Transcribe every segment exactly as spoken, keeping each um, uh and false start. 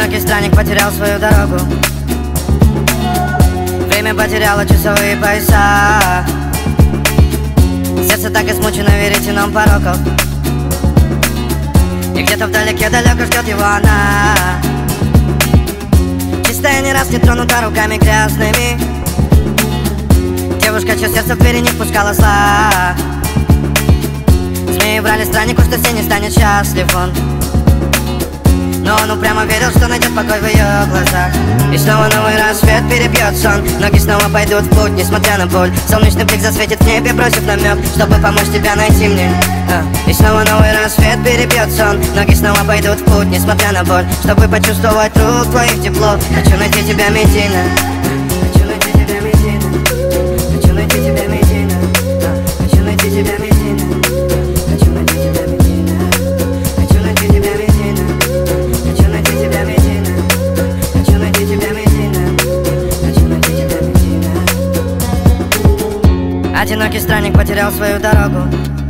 Одинокий странник потерял свою дорогу. Время потеряло часовые пояса. Сердце так измучено веретеном пороков. И где-то вдалеке далеко ждет его она. Чистая, не раз не тронута руками грязными. Девушка, чье сердце в двери не впускала зла. Змеи врали страннику, что все не станет счастлив он. Но он упрямо верил, что найдет покой в ее глазах. И снова новый рассвет перебьет сон. Ноги снова пойдут в путь, несмотря на боль. Солнечный блик засветит в небе, бросив намек, чтобы помочь тебя найти мне. а. И снова новый рассвет перебьет сон. Ноги снова пойдут в путь, несмотря на боль, чтобы почувствовать рук твоих тепло. Хочу найти тебя, Медина. Хочу найти тебя, Медина. Хочу найти тебя, Медина. Хочу найти тебя, Медина. Хочу найти тебя, Медина. Хочу найти тебя, Медина. Хочу найти тебя, Медина. Хочу найти тебя, Медина. Хочу найти тебя, Медина. Одинокий странник потерял свою дорогу.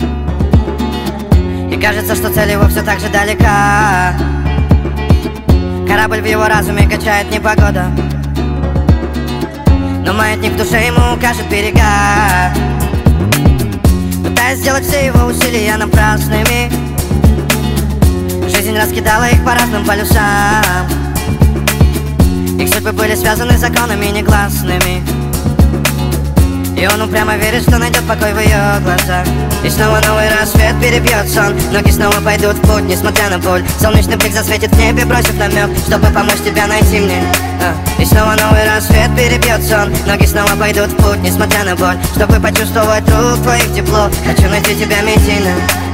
И кажется, что цель его все так же далека. Корабль в его разуме качает непогода. Но маятник в душе ему укажет берега. Пытаясь сделать все его усилия напрасными, жизнь раскидала их по разным полюсам. Их судьбы были связаны законами негласными. И он упрямо верит, что найдет покой в ее глазах. И снова новый рассвет перебьет сон. Ноги снова пойдут в путь, несмотря на боль. Солнечный блик засветит в небе, бросив намек, чтобы помочь тебя найти мне. а. И снова новый рассвет перебьет сон. Ноги снова пойдут в путь, несмотря на боль, чтобы почувствовать рук твоих тепло. Хочу найти тебя, Медина.